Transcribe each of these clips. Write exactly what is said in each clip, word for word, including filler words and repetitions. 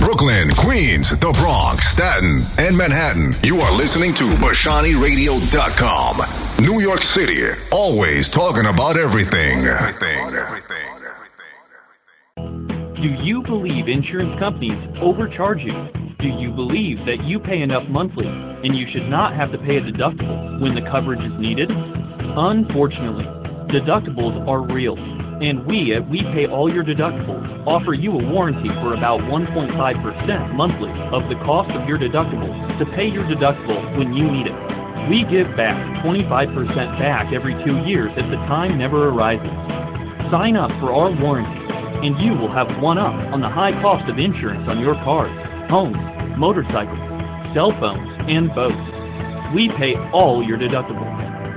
Brooklyn, Queens, the Bronx, Staten, and Manhattan. You are listening to Bashani Radio dot com. New York City, always talking about everything. Everything, everything, everything. Do you believe insurance companies overcharge you? Do you believe that you pay enough monthly and you should not have to pay a deductible when the coverage is needed? Unfortunately, deductibles are real. And we at We Pay All Your Deductibles offer you a warranty for about one point five percent monthly of the cost of your deductibles to pay your deductible when you need it. We give back twenty-five percent back every two years if the time never arises. Sign up for our warranty, and you will have one up on the high cost of insurance on your cars, homes, motorcycles, cell phones, and boats. We pay all your deductibles.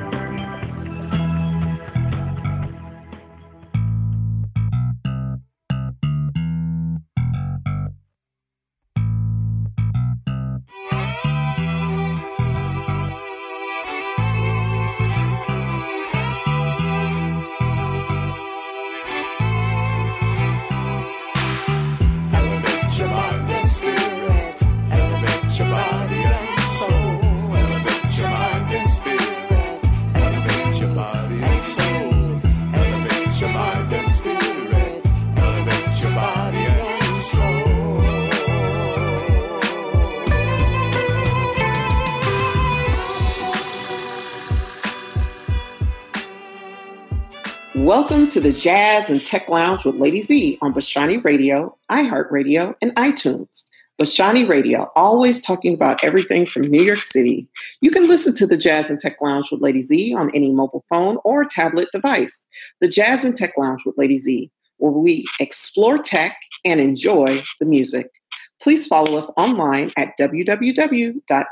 Welcome to the Jazz and Tech Lounge with Lady Z on Bashani Radio, iHeartRadio, and iTunes. Bashani Radio, always talking about everything from New York City. You can listen to the Jazz and Tech Lounge with Lady Z on any mobile phone or tablet device. The Jazz and Tech Lounge with Lady Z, where we explore tech and enjoy the music. Please follow us online at w w w dot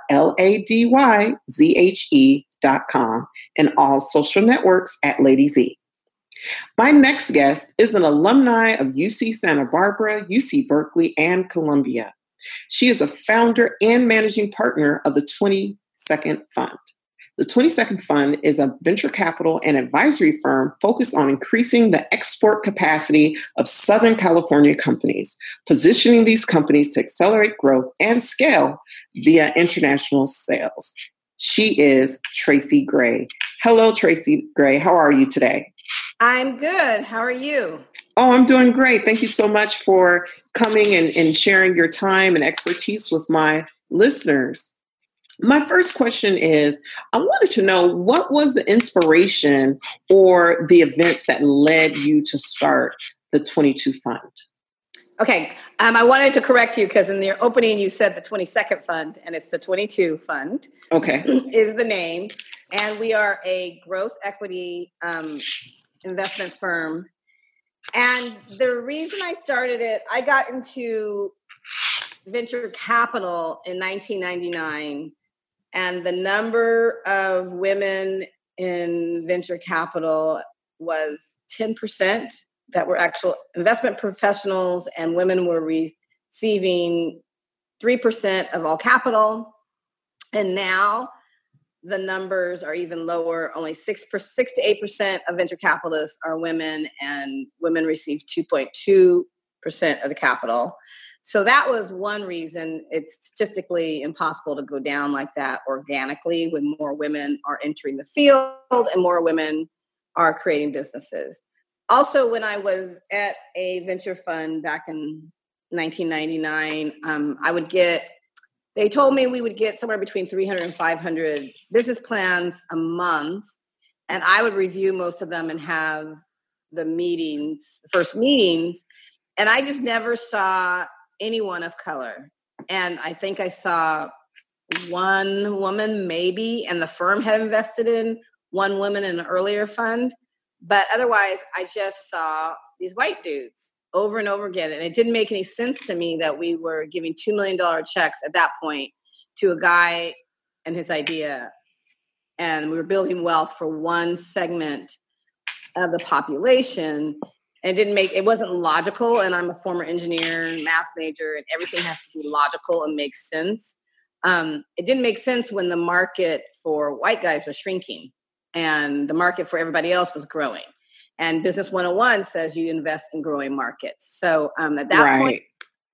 ladyzhe dot com and all social networks at Lady Z. My next guest is an alumni of U C Santa Barbara, U C Berkeley, and Columbia. She is a founder and managing partner of the twenty-second Fund. The twenty-second Fund is a venture capital and advisory firm focused on increasing the export capacity of Southern California companies, positioning these companies to accelerate growth and scale via international sales. She is Tracy Gray. Hello, Tracy Gray. How are you today? I'm good. How are you? Oh, I'm doing great. Thank you so much for coming and, and sharing your time and expertise with my listeners. My first question is, I wanted to know, what was the inspiration or the events that led you to start the twenty-two Fund? Okay. Um, I wanted to correct you because in your opening you said the twenty-second Fund, and it's the twenty-two Fund. Okay. Is the name. And we are a growth equity um, investment firm. And the reason I started it, I got into venture capital in nineteen ninety-nine. And the number of women in venture capital was ten percent that were actual investment professionals, and women were receiving three percent of all capital. And now the numbers are even lower. Only six, per, six to eight percent of venture capitalists are women, and women receive two point two percent of the capital. So that was one reason it's statistically impossible to go down like that organically when more women are entering the field and more women are creating businesses. Also, when I was at a venture fund back in nineteen ninety-nine, um, I would get, they told me we would get somewhere between three hundred and five hundred business plans a month. And I would review most of them and have the meetings, the first meetings. And I just never saw anyone of color. And I think I saw one woman maybe, and the firm had invested in one woman in an earlier fund. But otherwise, I just saw these white dudes over and over again. And it didn't make any sense to me that we were giving two million dollars checks at that point to a guy and his idea. And we were building wealth for one segment of the population. And it didn't make, it wasn't logical. And I'm a former engineer and math major, and everything has to be logical and make sense. Um, it didn't make sense when the market for white guys was shrinking and the market for everybody else was growing. And Business one oh one says you invest in growing markets. So um, at that right. point,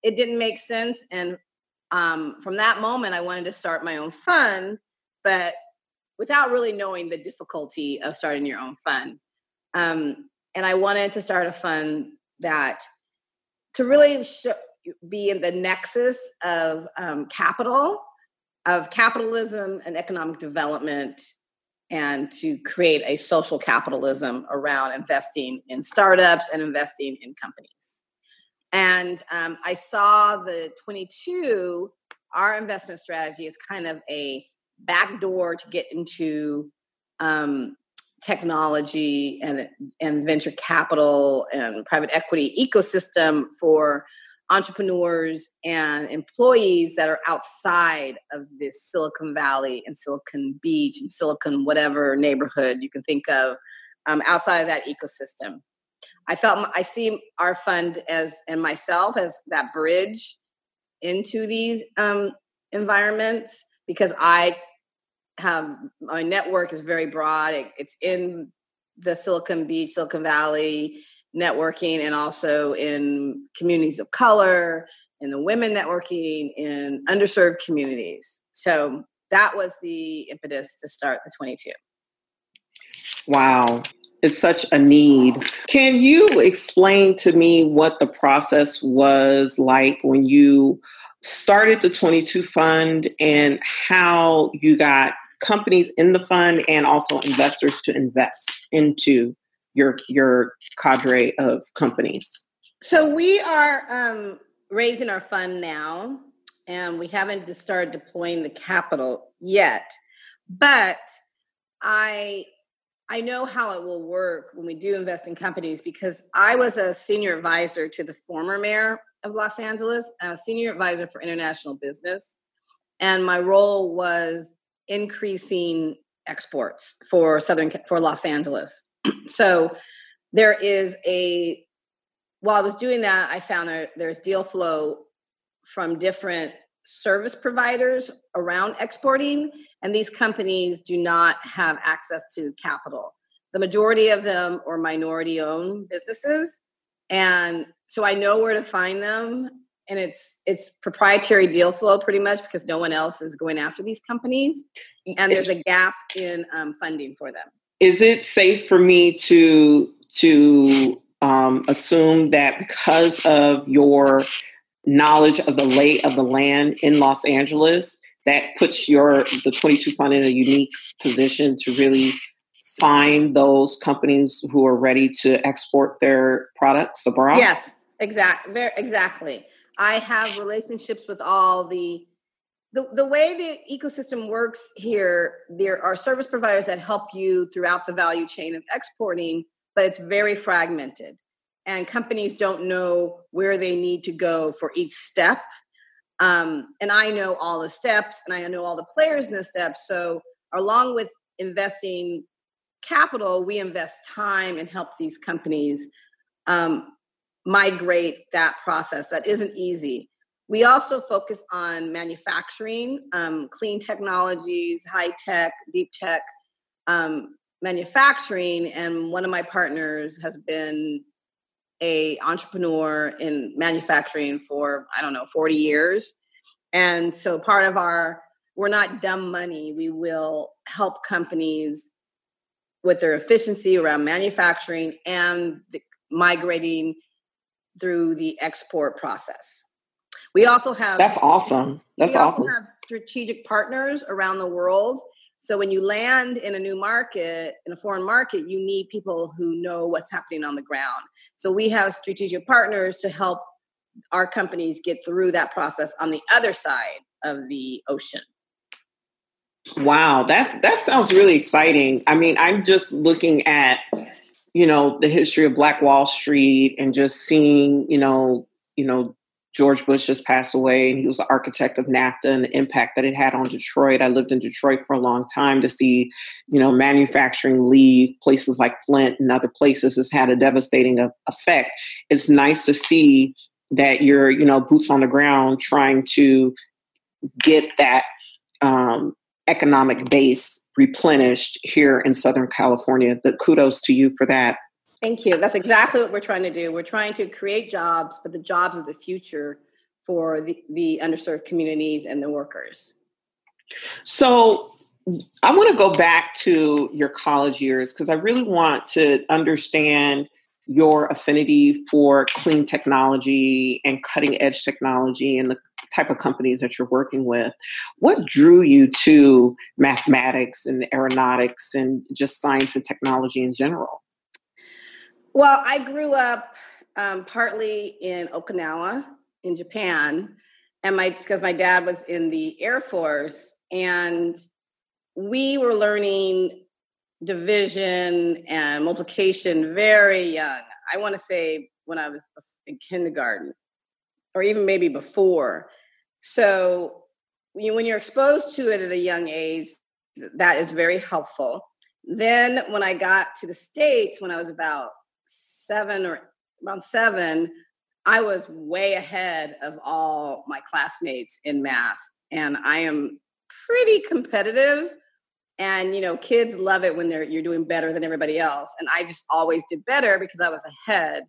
it didn't make sense. And um, from that moment, I wanted to start my own fund, but without really knowing the difficulty of starting your own fund. Um, and I wanted to start a fund that to really sh- be in the nexus of um, capital, of capitalism and economic development, and to create a social capitalism around investing in startups and investing in companies. And um, I saw the twenty-two, our investment strategy is kind of a backdoor to get into um, technology and, and venture capital and private equity ecosystem for entrepreneurs and employees that are outside of this Silicon Valley and Silicon Beach and Silicon whatever neighborhood you can think of, um, outside of that ecosystem. I felt I see our fund as and myself as that bridge into these um, environments, because I have my network is very broad. It, it's in the Silicon Beach, Silicon Valley networking, and also in communities of color, in the women networking, in underserved communities. So that was the impetus to start the twenty-two. Wow. It's such a need. Can you explain to me what the process was like when you started the twenty-two fund and how you got companies in the fund and also investors to invest into your your cadre of companies? So we are um, raising our fund now, and we haven't started deploying the capital yet. But I I know how it will work when we do invest in companies, because I was a senior advisor to the former mayor of Los Angeles, a senior advisor for international business, and my role was increasing exports for Southern for Los Angeles. So there is a, while I was doing that, I found there, there's deal flow from different service providers around exporting, and these companies do not have access to capital. The majority of them are minority-owned businesses, and so I know where to find them, and it's it's proprietary deal flow pretty much because no one else is going after these companies, and there's a gap in um, funding for them. Is it safe for me to to um, assume that because of your knowledge of the lay of the land in Los Angeles, that puts your the twenty-two fund in a unique position to really find those companies who are ready to export their products abroad? Yes, exactly. Very exactly. I have relationships with all the, the the way the ecosystem works here. There are service providers that help you throughout the value chain of exporting, but it's very fragmented. And companies don't know where they need to go for each step. Um, and I know all the steps, and I know all the players in the steps. So along with investing capital, we invest time and help these companies um, migrate that process. That isn't easy. We also focus on manufacturing, um, clean technologies, high tech, deep tech um, manufacturing. And one of my partners has been a entrepreneur in manufacturing for, I don't know, forty years. And so part of our, we're not dumb money. We will help companies with their efficiency around manufacturing and the, migrating through the export process. We also have- That's awesome. That's we awesome. We also have strategic partners around the world. So when you land in a new market, in a foreign market, you need people who know what's happening on the ground. So we have strategic partners to help our companies get through that process on the other side of the ocean. Wow, that that sounds really exciting. I mean, I'm just looking at, you know, the history of Black Wall Street and just seeing, you know, you know, George Bush just passed away, and he was the architect of NAFTA and the impact that it had on Detroit. I lived in Detroit for a long time. To see, you know, manufacturing leave places like Flint and other places has had a devastating effect. It's nice to see that you're, you know, boots on the ground trying to get that um, economic base replenished here in Southern California. The kudos to you for that. Thank you. That's exactly what we're trying to do. We're trying to create jobs, but the jobs of the future for the, the underserved communities and the workers. So I want to go back to your college years because I really want to understand your affinity for clean technology and cutting edge technology and the type of companies that you're working with. What drew you to mathematics and aeronautics and just science and technology in general? Well, I grew up um, partly in Okinawa in Japan, and my because my dad was in the Air Force, and we were learning division and multiplication very young. I want to say when I was in kindergarten, or even maybe before. So when you're exposed to it at a young age, that is very helpful. Then when I got to the States, when I was about seven or about seven, I was way ahead of all my classmates in math. And I am pretty competitive. And, you know, kids love it when they're you're doing better than everybody else. And I just always did better because I was ahead.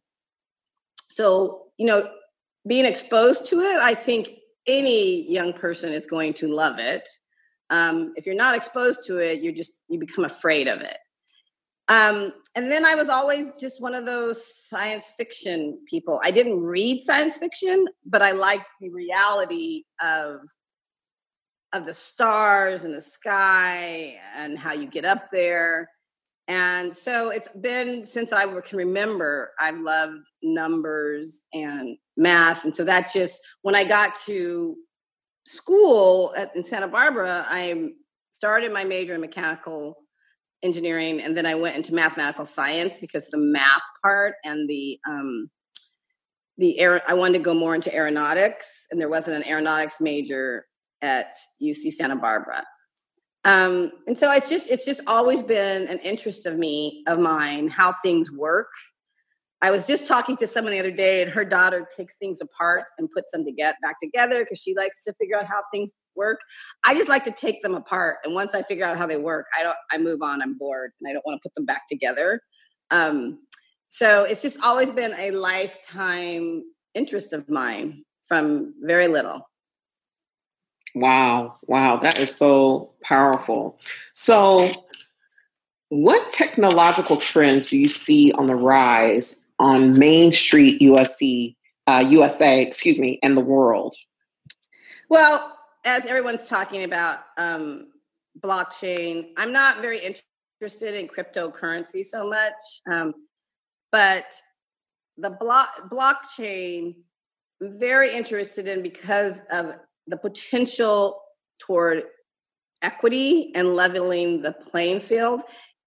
So, you know, being exposed to it, I think any young person is going to love it. Um, if you're not exposed to it, you just, you become afraid of it. Um, and then I was always just one of those science fiction people. I didn't read science fiction, but I liked the reality of of the stars and the sky and how you get up there. And so it's been, since I can remember, I've loved numbers and math. And so that just, when I got to school at, in Santa Barbara, I started my major in mechanical engineering, and then I went into mathematical science because the math part and the, um, the air, I wanted to go more into aeronautics, and there wasn't an aeronautics major at U C Santa Barbara. Um, and so it's just, it's just always been an interest of me, of mine, how things work. I was just talking to someone the other day, and her daughter takes things apart and puts them to get back together because she likes to figure out how things work. I just like to take them apart. And once I figure out how they work, I don't, I move on, I'm bored, and I don't want to put them back together. Um, so it's just always been a lifetime interest of mine from very little. Wow. Wow. That is so powerful. So what technological trends do you see on the rise on Main Street U S C, uh, U S A, excuse me, and the world? Well, as everyone's talking about um, blockchain, I'm not very interested in cryptocurrency so much, um, but the block blockchain, I'm very interested in because of the potential toward equity and leveling the playing field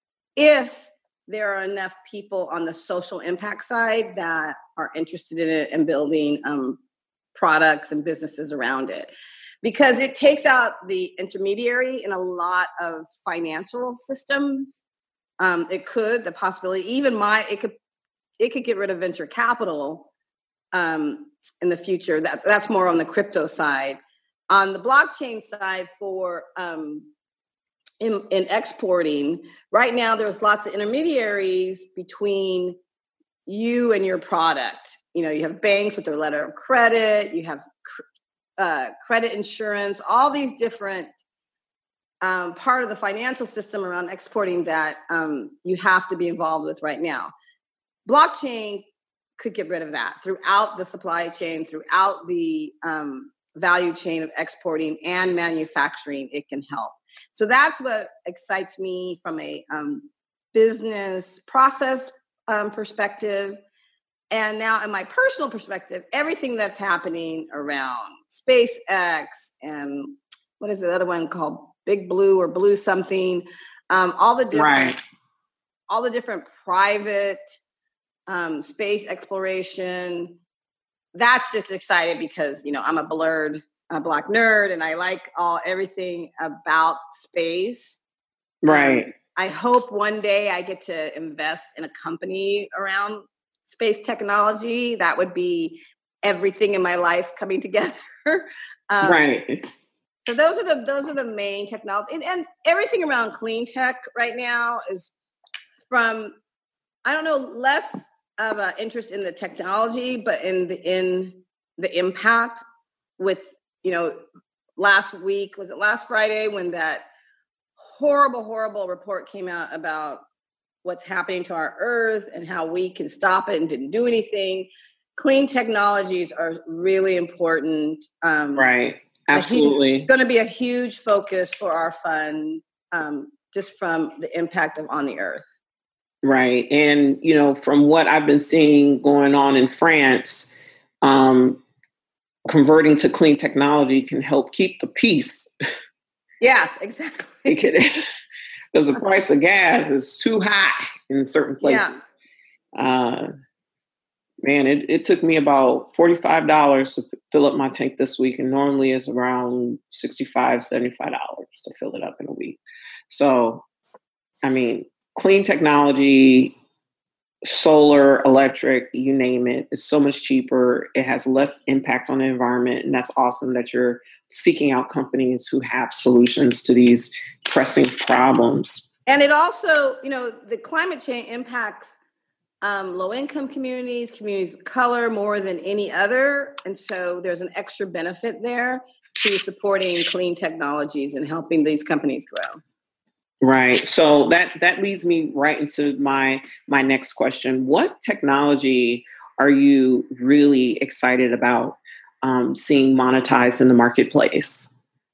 if there are enough people on the social impact side that are interested in it and building um, products and businesses around it. Because it takes out the intermediary in a lot of financial systems. Um, it could, the possibility, even my, it could, it could get rid of venture capital um, in the future. That, that's more on the crypto side. On the blockchain side, for um, in, in exporting, right now there's lots of intermediaries between you and your product. You know, you have banks with their letter of credit, you have uh, credit insurance, all these different um, part of the financial system around exporting that um, you have to be involved with right now. Blockchain could get rid of that throughout the supply chain, throughout the um, value chain of exporting and manufacturing. It can help. So that's what excites me from a um, business process um, perspective. And now in my personal perspective, everything that's happening around SpaceX and what is the other one called? Big Blue or Blue something. Um, all the different, right. all the different private um, space exploration. That's just exciting because, you know, I'm a blurred, a black nerd, and I like all everything about space. Right. Um, I hope one day I get to invest in a company around space technology. That would be everything in my life coming together. um, right. So those are the those are the main technologies, and, and everything around clean tech right now is from, I don't know, less of an interest in the technology, but in the in the impact with, you know, last week, was it last Friday when that horrible, horrible report came out about what's happening to our earth and how we can stop it and didn't do anything. Clean technologies are really important. Um, right. Absolutely. It's going to be a huge focus for our fund, um, just from the impact of on the earth. Right. And, you know, from what I've been seeing going on in France, um, converting to clean technology can help keep the peace. Yes, exactly. Because the price of gas is too high in certain places. Yeah. Uh, man, it, it took me about forty-five dollars to fill up my tank this week. And normally it's around sixty-five dollars, seventy-five dollars to fill it up in a week. So, I mean, clean technology, solar, electric, you name it, it's so much cheaper. It has less impact on the environment. And that's awesome that you're seeking out companies who have solutions to these pressing problems. And it also, you know, the climate change impacts um, low-income communities, communities of color more than any other. And so there's an extra benefit there to supporting clean technologies and helping these companies grow. Right. So that, that leads me right into my, my next question. What technology are you really excited about um, seeing monetized in the marketplace?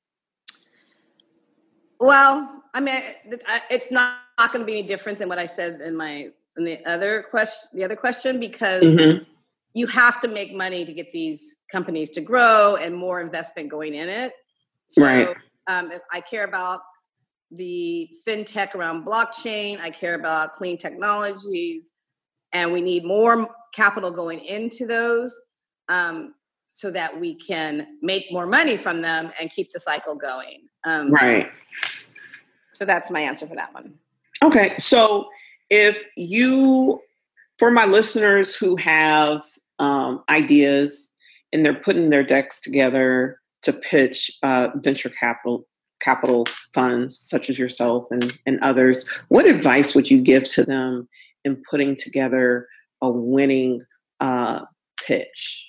Well, I mean, it's not, not going to be any different than what I said in my, in the other question, the other question, because mm-hmm. you have to make money to get these companies to grow and more investment going in it. So right. um, if I care about the fintech around blockchain, I care about clean technologies, and we need more capital going into those um, so that we can make more money from them and keep the cycle going. Um, right. So that's my answer for that one. Okay. So if you, for my listeners who have um, ideas and they're putting their decks together to pitch uh, venture capital capital funds such as yourself and, and others, what advice would you give to them in putting together a winning uh, pitch?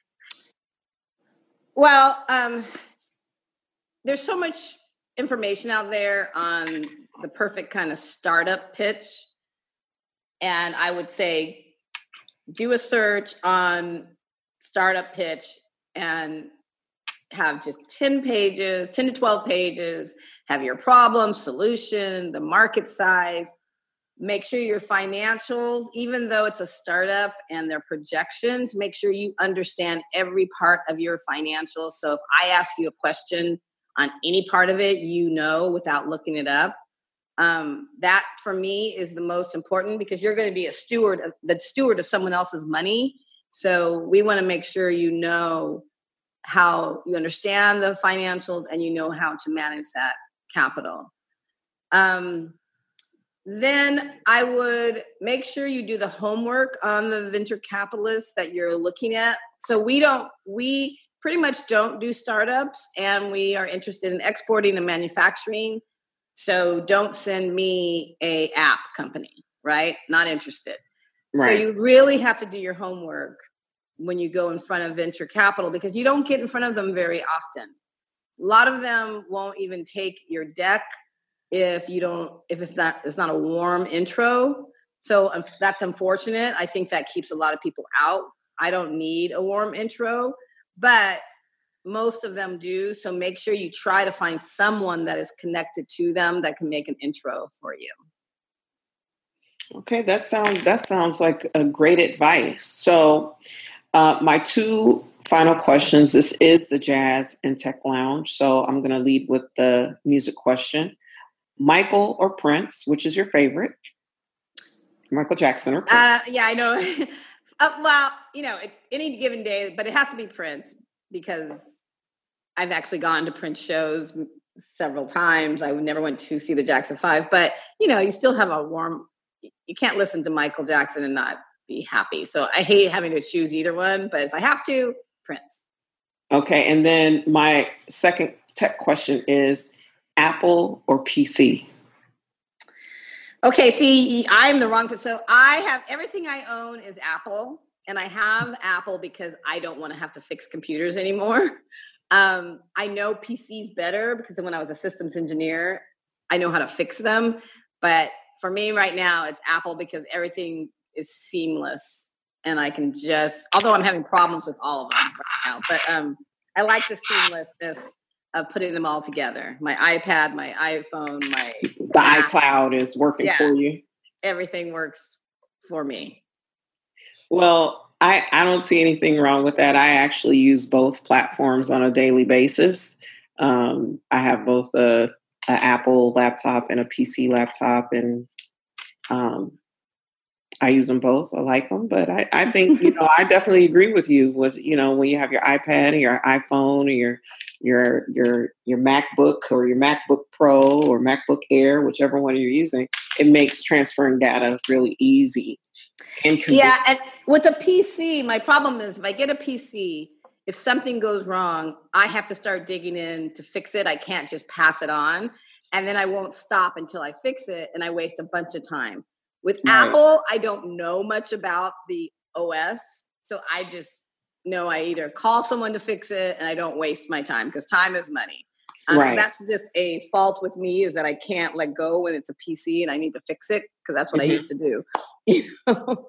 Well, um, there's so much information out there on the perfect kind of startup pitch. And I would say, do a search on startup pitch and have just ten pages, ten to twelve pages, have your problem, solution, the market size, make sure your financials, even though it's a startup and their projections, make sure you understand every part of your financials. So if I ask you a question on any part of it, you know, without looking it up, um, that for me is the most important, because you're going to be a steward, of, the steward of someone else's money. So we want to make sure you know how you understand the financials and you know how to manage that capital. Um, then I would make sure you do the homework on the venture capitalists that you're looking at. So we don't, we pretty much don't do startups, and we are interested in exporting and manufacturing. So don't send me a app company, right? Not interested. Right. So you really have to do your homework when you go in front of venture capital, because you don't get in front of them very often. A lot of them won't even take your deck if you don't, if it's not, it's not a warm intro. So um, that's unfortunate. I think that keeps a lot of people out. I don't need a warm intro, but most of them do. So make sure you try to find someone that is connected to them that can make an intro for you. Okay, that sounds that sounds like a great advice. So uh, my two final questions. This is the Jazz and Tech Lounge, so I'm going to lead with the music question. Michael or Prince, which is your favorite? Michael Jackson or Prince? Uh, yeah, I know. uh, well, you know, any given day, but it has to be Prince, because I've actually gone to Prince shows several times. I never went to see the Jackson Five, but you know, you still have a warm. You can't listen to Michael Jackson and not be happy. So I hate having to choose either one, but if I have to, Prince. Okay, and then my second tech question is Apple or P C? Okay, see, I'm the wrong person. So I have, everything I own is Apple. and I have Apple because I don't want to have to fix computers anymore. Um, I know P Cs better because when I was a systems engineer, I know how to fix them. But for me right now, it's Apple because everything is seamless, and I can just, although I'm having problems with all of them right now, but um, I like the seamlessness of putting them all together. My iPad, my iPhone, my the Mac, iCloud is working yeah, for you. Everything works for me. Well, I, I don't see anything wrong with that. I actually use both platforms on a daily basis. Um, I have both a, a Apple laptop and a P C laptop, and um, I use them both. I like them, but I, I think, you know, I definitely agree with you with, you know, when you have your iPad or your iPhone or your, your, your, your MacBook or your MacBook Pro or MacBook Air, whichever one you're using, it makes transferring data really easy. And yeah. And with a P C, my problem is if I get a P C, if something goes wrong, I have to start digging in to fix it. I can't just pass it on. And then I won't stop until I fix it. And I waste a bunch of time. With right. Apple, I don't know much about the O S, so I just know I either call someone to fix it and I don't waste my time because time is money. Um, right. So that's just a fault with me is that I can't let go when it's a P C and I need to fix it because that's what mm-hmm. I used to do. You know?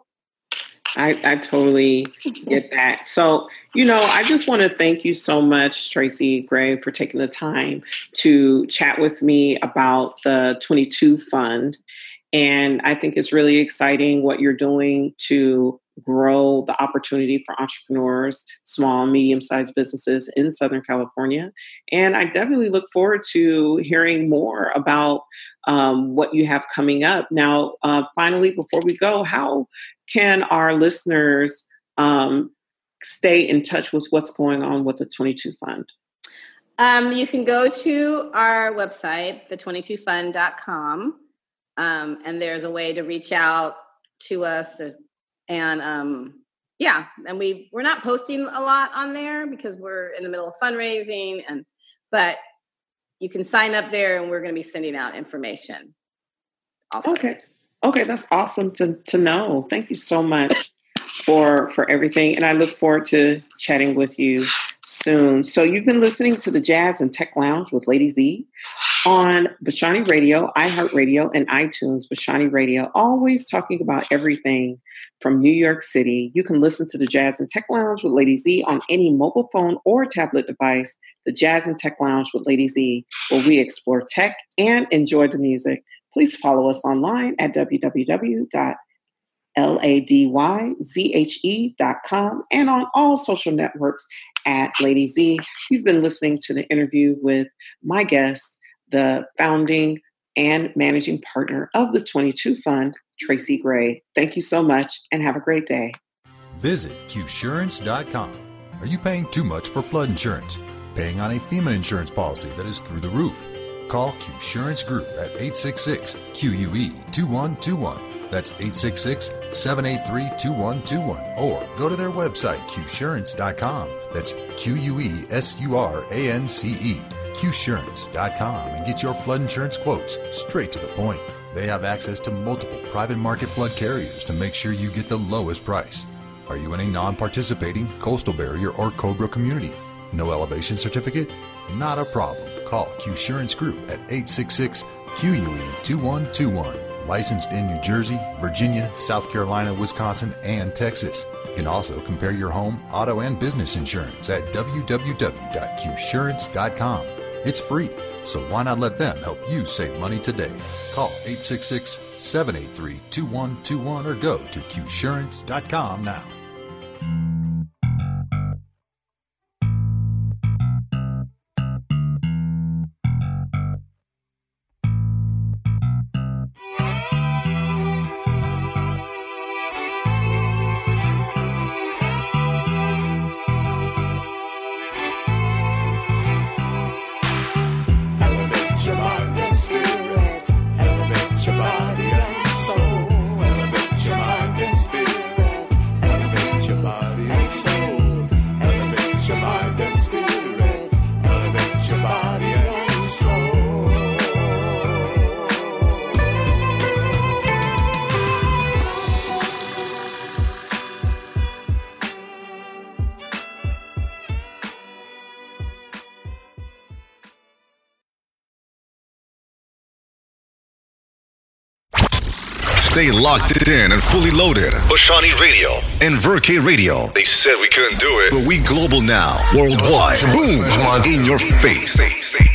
I, I totally get that. So, you know, I just want to thank you so much, Tracy Gray, for taking the time to chat with me about the twenty-two Fund. And I think it's really exciting what you're doing to grow the opportunity for entrepreneurs, small, medium-sized businesses in Southern California. And I definitely look forward to hearing more about um, what you have coming up. Now, uh, finally, before we go, how can our listeners um, stay in touch with what's going on with the twenty-two Fund? Um, you can go to our website, the twenty-two fund dot com. Um, and there's a way to reach out to us. There's, and um, yeah, and we we're not posting a lot on there because we're in the middle of fundraising. And but you can sign up there, and we're going to be sending out information. Also. Okay, okay, that's awesome to to know. Thank you so much for for everything, and I look forward to chatting with you soon. So you've been listening to the Jazz and Tech Lounge with Lady Z on Bashani Radio, iHeartRadio, and iTunes. Bashani Radio, always talking about everything from New York City. You can listen to the Jazz and Tech Lounge with Lady Z on any mobile phone or tablet device. The Jazz and Tech Lounge with Lady Z, where we explore tech and enjoy the music. Please follow us online at w w w dot ladyzhe dot com and on all social networks at Lady Z. You've been listening to the interview with my guest, the founding and managing partner of the twenty-two Fund, Tracy Gray. Thank you so much and have a great day. Visit Q surance dot com. Are you paying too much for flood insurance? Paying on a FEMA insurance policy that is through the roof? Call Q-Surance Group at eight six six Q U E two one two one. That's eight six six, seven eight three, two one two one. Or go to their website, Q surance dot com. That's Q U E S U R A N C E. Q surance dot com and get your flood insurance quotes straight to the point. They have access to multiple private market flood carriers to make sure you get the lowest price. Are you in a non-participating coastal barrier or COBRA community? No elevation certificate? Not a problem. Call Q-Surance Group at eight six six Q U E two one two one. Licensed in New Jersey, Virginia, South Carolina, Wisconsin, and Texas. You can also compare your home, auto, and business insurance at w w w dot q surance dot com. It's free, so why not let them help you save money today? Call eight six six, seven eight three, two one two one or go to Q surance dot com now. Your body Stay locked in and fully loaded. Bashani Radio and Verke Radio. They said we couldn't do it, but we global now. Worldwide. Boom. In your face.